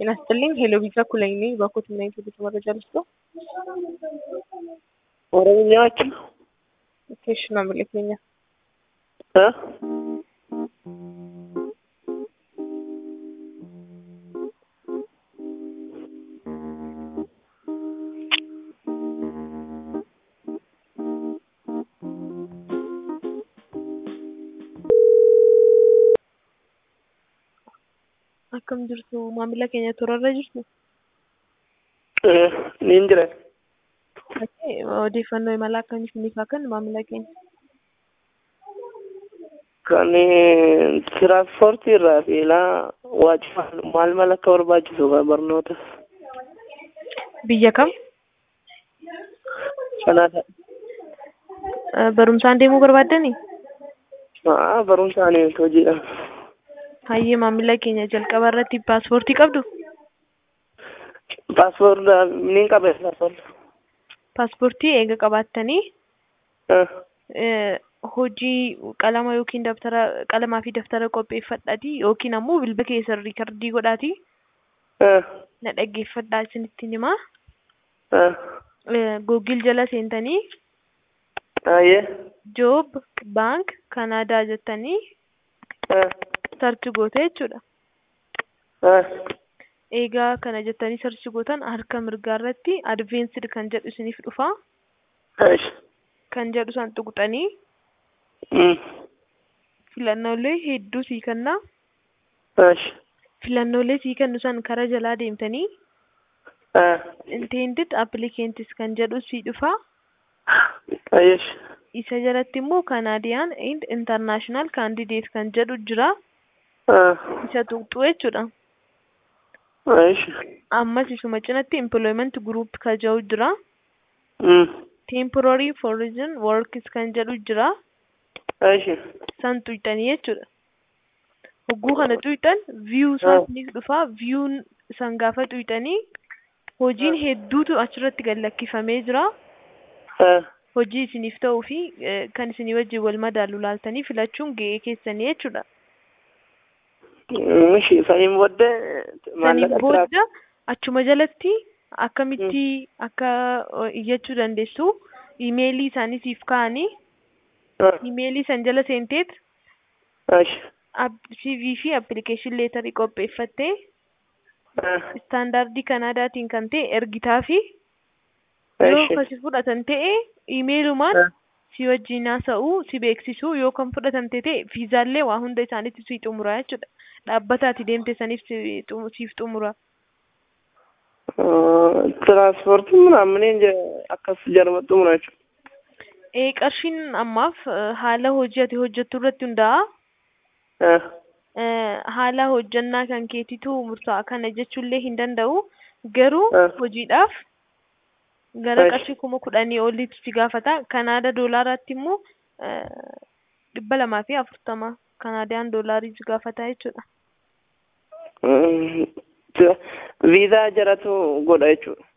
ጤና ይስጥልኝ ሄሎ ቪዛ ኩለኝ ነኝ። በኮትና ኢትዮጵያ መረጃ ልስጥ ነው። ኦሮምኛዎች እሺ ነው መልከኛ እ akkam jirtu maamila keenya turarra jirtu niin jira odeeffannoo imala akkamiif ni faakan maamila keenya kan tiraanspoortii irraa fi ilaa waajjiraan maal maal akka barbaachisu barnoota biyya kam Kanaada barumsaan deemuu barbaaddani barumsaan hojiidha. hayyee maamila keenya jalqaba irratti paaspoortii qabdu Paaspoortii ni qabee paaspoortii eega qabaattanii hojii qalama yookiin daftara qalamaa fi daftara qopheeffadhaati yookiin ammoo bilbila keessa riikardii godhaati na dhaggeeffadhaa isinitti himaa Google jala seentanii job bank Canada jettanii sarchi goote jechuudha. Egaa kana jettanii sarchi gootan harka mirgaa irratti advanced kan jedhu isiniif dhufa. Kan jedhu san tuqxanii filannoolee hedduu sii kenna. Filannoolee sii kennu san karaa jalaa deemtanii intended applicants kan jedhu sii dhufa. Isa jalatti immoo Canadian and international candidate kan jedhu jira. Isa tuqxu jechuudha. Ammas isuma cinatti employment group kan jedhu jira. Temporary foreign workers kan jedhu jira. San tuqxanii jechuudha. Hogguu kana tuqxan view isaaniif dhufa. View san gaafa tuqxanii hojiin hedduutu achirratti gallakkifamee jira. Hojii isiniif ta'uu fi kan isinii wajjin wal madaalu laaltanii filachuun ga'ee keessanii jechuudha. Saniin booda achuma jalatti akkamitti akka iyyachuu dandeessu imeelii isaanii siif kaa'anii imeelii san jala seenteet CV fi application leetarii qopheeffattee istaandardii Kanaadaatiin kan ta'e ergitaa fi yoo kasi fudhatan ta'e imeelumaan si wajjin haasa'uu si beeksisuu yoo kan fudhatan ta'e viizaallee waa hunda isaaniitti si xumura jechuudha. Dhaabbataati deemte saniif siif xumura. Tiraanspoortiin ምናምን akkas jarma xumura jechuudha. Qarshiin ammaaf haala hojii ati hojjettu irratti hundaa'a. Haala hojjannaa kan keetitu murtaa'a kana jechuullee hin danda'u. Garuu hojiidhaaf gara qarshii 10,000 olitti si gaafata. Kanaada doolaaraatti immoo 240 Kanaadiyaan doolaarii si gaafata jechuudha. Viizaa jaratu godha jechuudha.